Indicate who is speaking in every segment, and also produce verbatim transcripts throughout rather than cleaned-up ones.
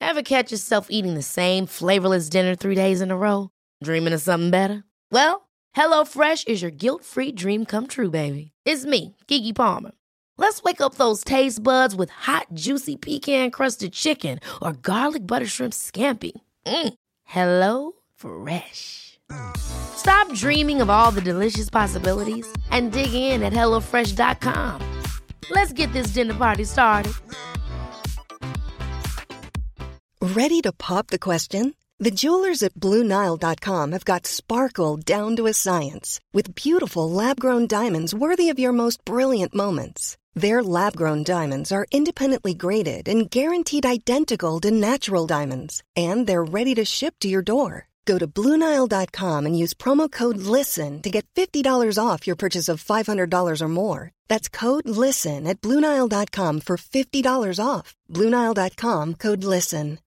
Speaker 1: Ever catch yourself eating the same flavorless dinner three days in a row? Dreaming of something better? Well, HelloFresh is your guilt-free dream come true, baby. It's me, Keke Palmer. Let's wake up those taste buds with hot, juicy pecan-crusted chicken or garlic butter shrimp scampi. Mm. Hello Fresh. Stop dreaming of all the delicious possibilities and dig in at hello fresh dot com. Let's get this dinner party started.
Speaker 2: Ready to pop the question? The jewelers at Blue Nile dot com have got sparkle down to a science with beautiful lab-grown diamonds worthy of your most brilliant moments. Their lab-grown diamonds are independently graded and guaranteed identical to natural diamonds, and they're ready to ship to your door. Go to Blue Nile dot com and use promo code LISTEN to get fifty dollars off your purchase of five hundred dollars or more. That's code LISTEN at Blue Nile dot com for fifty dollars off. Blue Nile dot com, code LISTEN.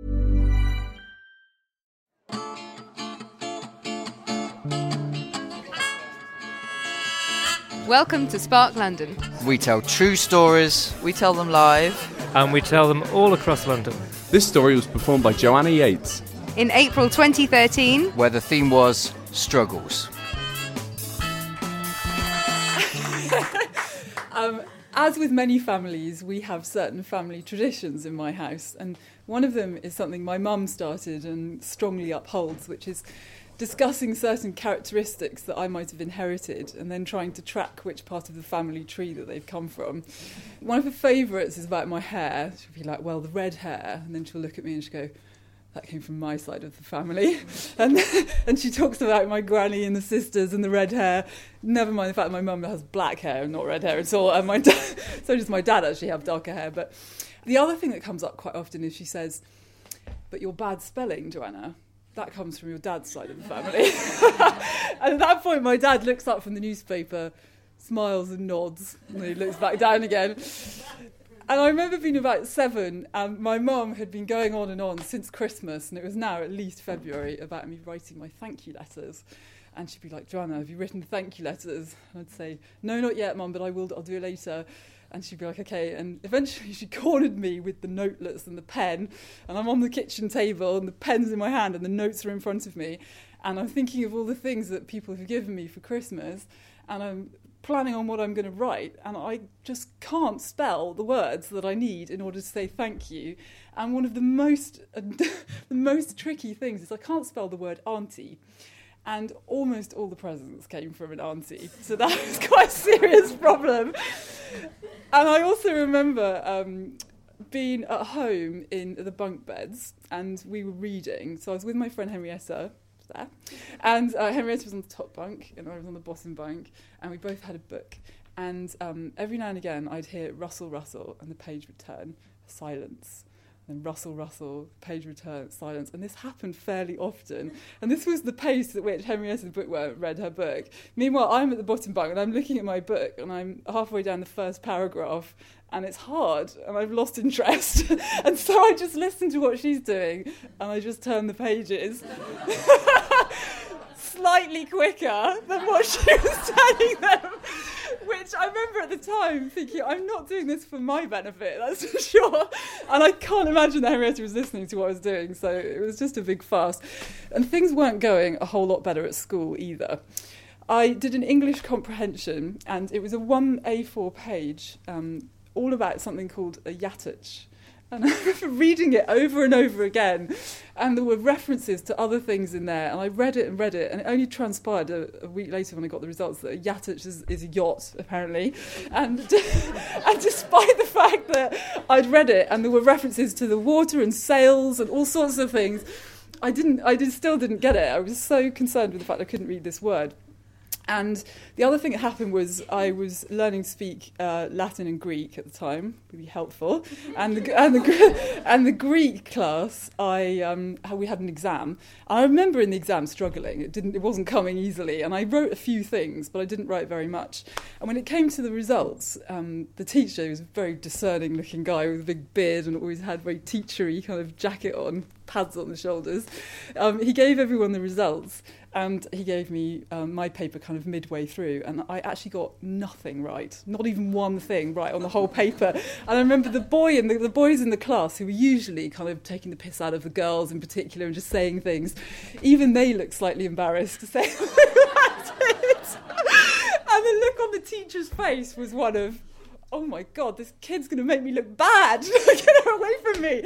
Speaker 3: Welcome to Spark London.
Speaker 4: We tell true stories. We tell them live.
Speaker 5: And we tell them all across London.
Speaker 6: This story was performed by Joanna Yates.
Speaker 3: In April twenty thirteen.
Speaker 4: Where the theme was struggles.
Speaker 7: um, as with many families, we have certain family traditions in my house. And one of them is something my mum started and strongly upholds, which is discussing certain characteristics that I might have inherited and then trying to track which part of the family tree that they've come from. One of her favourites is about my hair. She'll be like, well, the red hair. And then she'll look at me and she'll go, that came from my side of the family. and and she talks about my granny and the sisters and the red hair. Never mind the fact that my mum has black hair and not red hair at all. And my da- so does my dad actually have darker hair. But the other thing that comes up quite often is she says, but your bad spelling, Joanna, that comes from your dad's side of the family. And at that point, my dad looks up from the newspaper, smiles and nods, and then he looks back down again. And I remember being about seven, and my mum had been going on and on since Christmas, and it was now at least February, about me writing my thank you letters. And she'd be like, Joanna, have you written thank you letters? And I'd say, no, not yet, Mum, but I will, I'll do it later. And she'd be like, okay. And eventually she cornered me with the notelets and the pen. And I'm on the kitchen table and the pen's in my hand and the notes are in front of me. And I'm thinking of all the things that people have given me for Christmas. And I'm planning on what I'm going to write. And I just can't spell the words that I need in order to say thank you. And one of the most, uh, the most tricky things is I can't spell the word auntie. And almost all the presents came from an auntie. So that was quite a serious problem. And I also remember um, being at home in the bunk beds and we were reading. So I was with my friend Henrietta there. And uh, Henrietta was on the top bunk and I was on the bottom bunk. And we both had a book. And um, every now and again I'd hear rustle, rustle, and the page would turn, silence. Then rustle, rustle, page return, silence. And this happened fairly often. And this was the pace at which Henrietta the bookworm read her book. Meanwhile, I'm at the bottom bunk and I'm looking at my book and I'm halfway down the first paragraph and it's hard and I've lost interest. And so I just listen to what she's doing and I just turn the pages slightly quicker than what she was telling them. Which I remember at the time thinking, I'm not doing this for my benefit, that's for sure. And I can't imagine that Henrietta was listening to what I was doing, so it was just a big farce. And things weren't going a whole lot better at school either. I did an English comprehension, and it was a one A four page, um, all about something called a yatach. And I remember reading it over and over again, and there were references to other things in there, and I read it and read it, and it only transpired a, a week later when I got the results that a yatach is, is a yacht, apparently. And, and despite the fact that I'd read it, and there were references to the water and sails and all sorts of things, I didn't. I did, still didn't get it. I was so concerned with the fact I couldn't read this word. And the other thing that happened was I was learning to speak uh, Latin and Greek at the time, really helpful. And the and the and the Greek class, I um, we had an exam. I remember in the exam struggling. It didn't. It wasn't coming easily. And I wrote a few things, but I didn't write very much. And when it came to the results, um, the teacher was a very discerning-looking guy with a big beard and always had a very teachery kind of jacket on, pads on the shoulders. Um, he gave everyone the results, and he gave me um, my paper kind of midway through, and I actually got nothing right, not even one thing right on the whole paper. And I remember the boy and the, the boys in the class who were usually kind of taking the piss out of the girls in particular and just saying things, even they looked slightly embarrassed to say about it. And the look on the teacher's face was one of, oh my God, this kid's going to make me look bad. Get her away from me.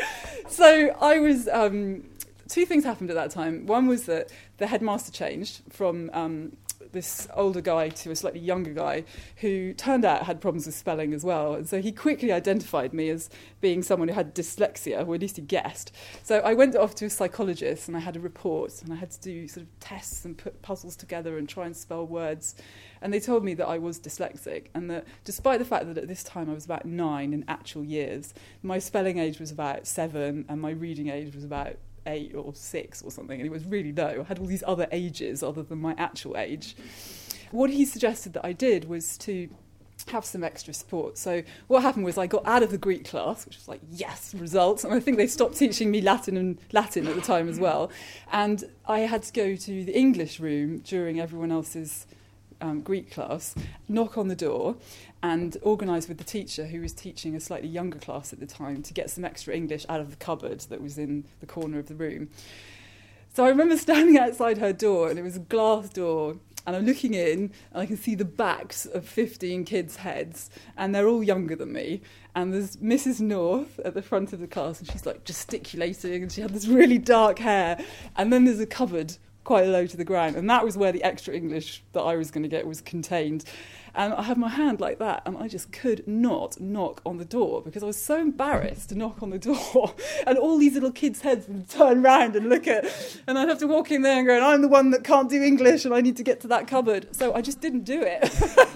Speaker 7: So I was, um, two things happened at that time. One was that the headmaster changed from um, this older guy to a slightly younger guy who turned out had problems with spelling as well. And so he quickly identified me as being someone who had dyslexia, or at least he guessed. So I went off to a psychologist and I had a report and I had to do sort of tests and put puzzles together and try and spell words. And they told me that I was dyslexic, and that despite the fact that at this time I was about nine in actual years, my spelling age was about seven and my reading age was about eight or six or something, and it was really low. I had all these other ages other than my actual age. What he suggested that I did was to have some extra support. So what happened was I got out of the Greek class, which was like, yes, results. And I think they stopped teaching me Latin and Latin at the time as well. And I had to go to the English room during everyone else's Um, Greek class, knock on the door and organise with the teacher who was teaching a slightly younger class at the time to get some extra English out of the cupboard that was in the corner of the room. So I remember standing outside her door, and it was a glass door, and I'm looking in and I can see the backs of fifteen kids' heads, and they're all younger than me. And there's Missus North at the front of the class, and she's like gesticulating, and she had this really dark hair. And then there's a cupboard quite low to the ground, and that was where the extra English that I was going to get was contained. And I had my hand like that, and I just could not knock on the door because I was so embarrassed to knock on the door. And all these little kids' heads would turn round and look at, and I'd have to walk in there and go, I'm the one that can't do English and I need to get to that cupboard. So I just didn't do it.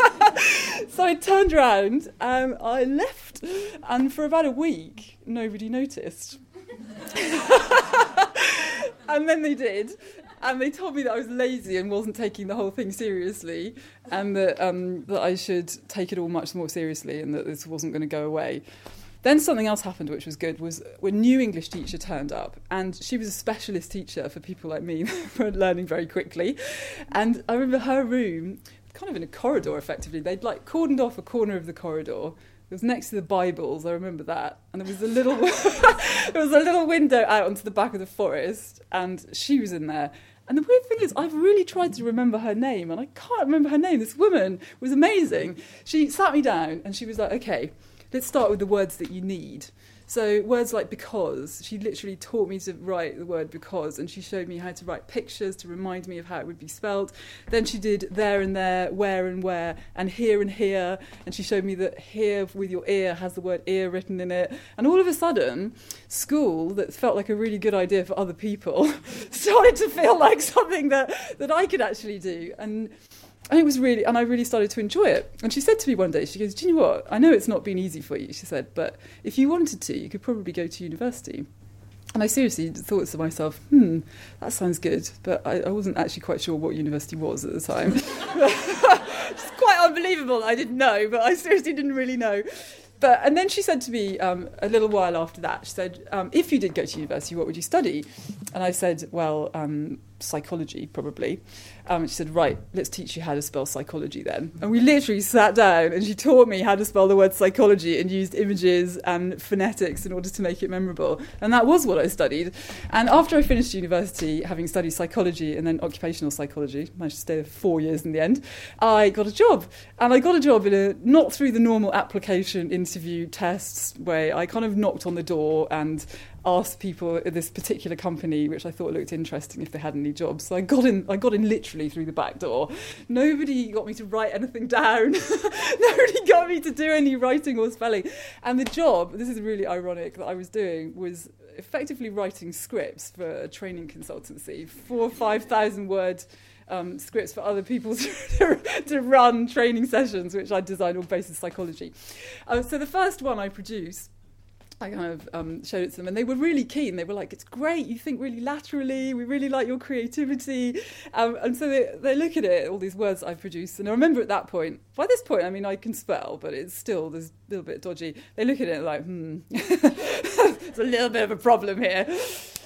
Speaker 7: So I turned around and I left, and for about a week nobody noticed. And then they did. And they told me that I was lazy and wasn't taking the whole thing seriously, and that um, that I should take it all much more seriously, and that this wasn't going to go away. Then something else happened which was good, was when a new English teacher turned up, and she was a specialist teacher for people like me who were learning very quickly. And I remember her room, kind of in a corridor effectively, they'd like cordoned off a corner of the corridor. It was next to the Bibles, I remember that. And there was a little there was a little window out onto the back of the forest, and she was in there. And the weird thing is, I've really tried to remember her name, and I can't remember her name. This woman was amazing. She sat me down, and she was like, OK, let's start with the words that you need. So words like because, she literally taught me to write the word because, and she showed me how to write pictures to remind me of how it would be spelt. Then she did there and there, where and where, and here and here, and she showed me that here with your ear has the word ear written in it. And all of a sudden, school that felt like a really good idea for other people started to feel like something that, that I could actually do. And And it was really, and I really started to enjoy it. And she said to me one day, she goes, do you know what? I know it's not been easy for you, she said, but if you wanted to, you could probably go to university. And I seriously thought to myself, hmm, that sounds good. But I, I wasn't actually quite sure what university was at the time. It's quite unbelievable. I didn't know, but I seriously didn't really know. But, and then she said to me um, a little while after that, she said, um, if you did go to university, what would you study? And I said, well, um, psychology, probably. Um, she said, right, let's teach you how to spell psychology then. And we literally sat down and she taught me how to spell the word psychology and used images and phonetics in order to make it memorable. And that was what I studied. And after I finished university, having studied psychology and then occupational psychology, managed to stay there for four years in the end, I got a job. And I got a job in a, not through the normal application interview tests way. I kind of knocked on the door and asked people at this particular company, which I thought looked interesting, if they had any jobs. So I got in I got in literally through the back door. Nobody got me to write anything down. Nobody got me to do any writing or spelling. And the job, this is really ironic, that I was doing was effectively writing scripts for a training consultancy, four or five thousand word um, scripts for other people to, to run training sessions, which I designed on basis psychology. Uh, so the first one I produced, I kind of um, showed it to them, and they were really keen. They were like, it's great, you think really laterally, we really like your creativity. Um, and so they, they look at it, all these words I've produced, and I remember at that point, by this point, I mean, I can spell, but it's still, there's a little bit dodgy. They look at it like, hmm, there's a little bit of a problem here.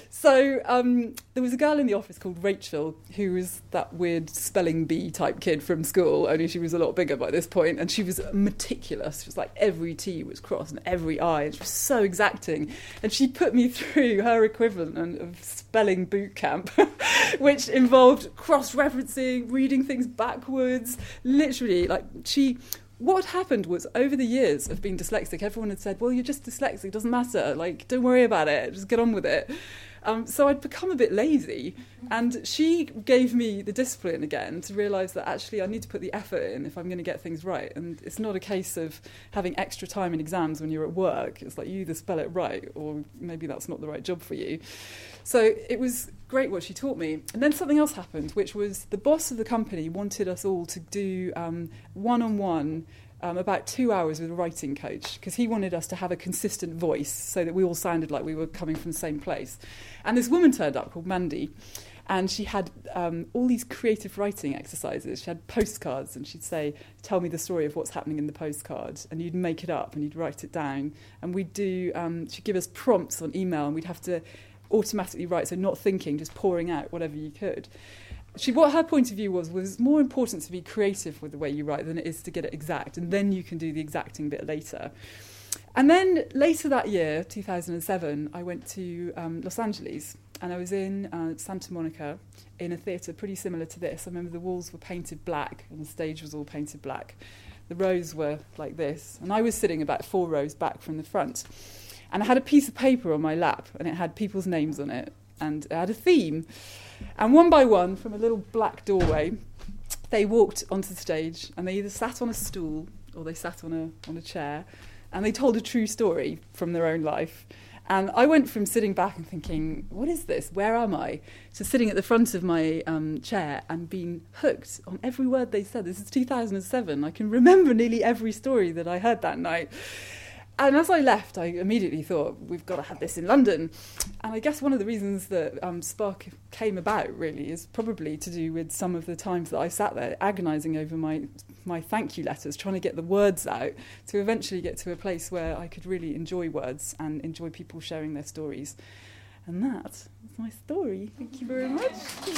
Speaker 7: So um, there was a girl in the office called Rachel, who was that weird spelling bee type kid from school, only she was a lot bigger by this point, and she was meticulous. She was like every T was crossed and every I, and she was so exacting. And she put me through her equivalent of spelling boot camp, which involved cross-referencing, reading things backwards, literally, like she... What happened was, over the years of being dyslexic, everyone had said, well, you're just dyslexic, it doesn't matter, like, don't worry about it, just get on with it. Um, so I'd become a bit lazy, and she gave me the discipline again to realise that actually I need to put the effort in if I'm going to get things right. And it's not a case of having extra time in exams when you're at work. It's like you either spell it right or maybe that's not the right job for you. So it was great what she taught me. And then something else happened, which was the boss of the company wanted us all to do um, one-on-one Um, about two hours with a writing coach, because he wanted us to have a consistent voice so that we all sounded like we were coming from the same place. And this woman turned up called Mandy, and she had um, all these creative writing exercises. She had postcards, and she'd say, tell me the story of what's happening in the postcard, and you'd make it up and you'd write it down. And we'd do, um, she'd give us prompts on email, and we'd have to automatically write, so not thinking, just pouring out whatever you could. She, what her point of view was, was more important to be creative with the way you write than it is to get it exact, and then you can do the exacting bit later. And then later that year, two thousand seven, I went to um, Los Angeles, and I was in uh, Santa Monica in a theatre pretty similar to this. I remember the walls were painted black and the stage was all painted black. The rows were like this, and I was sitting about four rows back from the front. And I had a piece of paper on my lap, and it had people's names on it, and it had a theme. And one by one, from a little black doorway, they walked onto the stage, and they either sat on a stool or they sat on a on a chair, and they told a true story from their own life. And I went from sitting back and thinking, what is this? Where am I? To sitting at the front of my um, chair and being hooked on every word they said. This is two thousand seven. I can remember nearly every story that I heard that night. And as I left, I immediately thought, we've got to have this in London. And I guess one of the reasons that um, Spark came about, really, is probably to do with some of the times that I sat there agonising over my, my thank you letters, trying to get the words out, to eventually get to a place where I could really enjoy words and enjoy people sharing their stories. And that is my story. Thank you very much.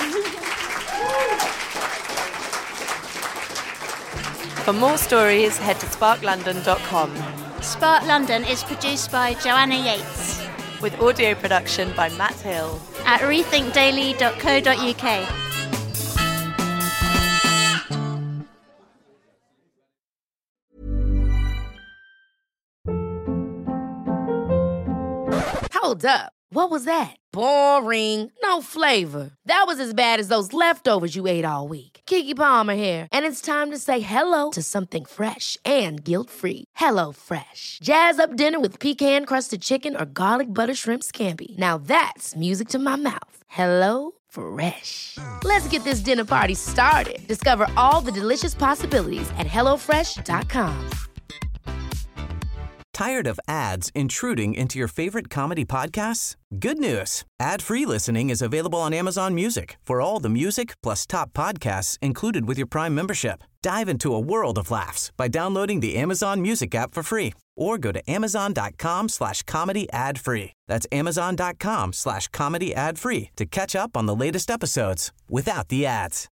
Speaker 8: For more stories, head to spark london dot com.
Speaker 9: Spark London is produced by Joanna Yates,
Speaker 8: with audio production by Matt Hill
Speaker 9: at rethink daily dot co dot uk.
Speaker 1: Hold up. What was that? Boring. No flavor. That was as bad as those leftovers you ate all week. Keke Palmer here, and it's time to say hello to something fresh and guilt-free. Hello Fresh. Jazz up dinner with pecan-crusted chicken or garlic butter shrimp scampi. Now that's music to my mouth. Hello Fresh. Let's get this dinner party started. Discover all the delicious possibilities at hello fresh dot com.
Speaker 10: Tired of ads intruding into your favorite comedy podcasts? Good news. Ad-free listening is available on Amazon Music for all the music plus top podcasts included with your Prime membership. Dive into a world of laughs by downloading the Amazon Music app for free or go to amazon.com slash comedy ad free. That's amazon.com slash comedy ad free to catch up on the latest episodes without the ads.